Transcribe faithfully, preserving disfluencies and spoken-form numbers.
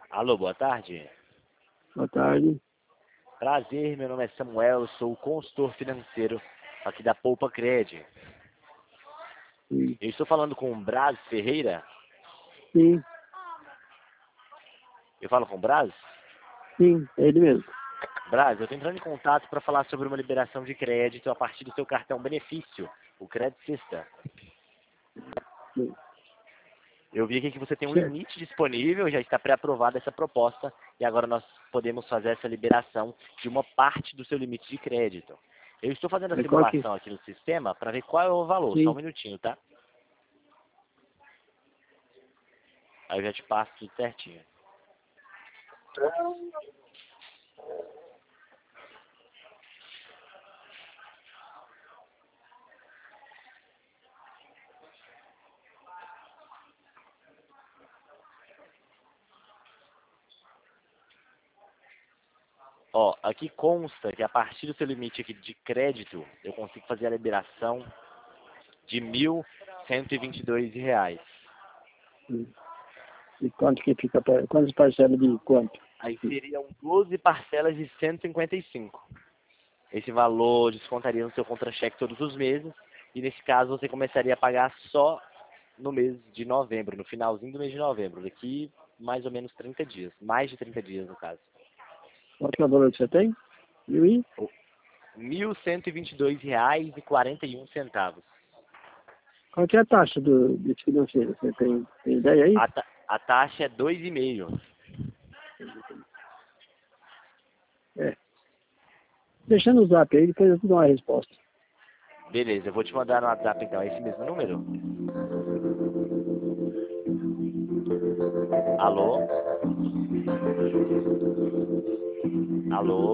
Alô, boa tarde. Boa tarde. Prazer, meu nome é Samuel, eu sou o consultor financeiro aqui da Poupa Cred. Sim. Eu estou falando com o Braz Ferreira. Sim, Eu falo com o Braz? sim, é ele mesmo. Braz, eu estou entrando em contato para falar sobre uma liberação de crédito a partir do seu cartão benefício, o Crédito Sexta. Sim. Eu vi aqui que você tem um Certo. limite disponível, já está pré-aprovada essa proposta e agora nós podemos fazer essa liberação de uma parte do seu limite de crédito. Eu estou fazendo a Mas qual que... simulação aqui no sistema para ver qual é o valor, só um Sim. minutinho, tá? Aí eu já te passo tudo certinho. Ó, aqui consta que a partir do seu limite aqui de crédito, eu consigo fazer a liberação de mil cento e vinte e dois reais. Sim. E quanto que fica para... Quantas parcelas de quanto? Aí seriam doze parcelas de cento e cinquenta e cinco. Esse valor descontaria no seu contra-cheque todos os meses. E nesse caso você começaria a pagar só no mês de novembro, no finalzinho do mês de novembro. Daqui mais ou menos trinta dias. Mais de trinta dias no caso. Quanto que é o valor que você tem? Mil e... mil cento e vinte e dois reais e quarenta e um centavos. Qual que é a taxa do, desse financeiro? Você tem, tem ideia aí? A, ta a taxa é dois vírgula cinco. É. Deixando o zap aí, depois eu te dou uma resposta. Beleza, eu vou te mandar no WhatsApp então, é esse mesmo número? Alô? Alô?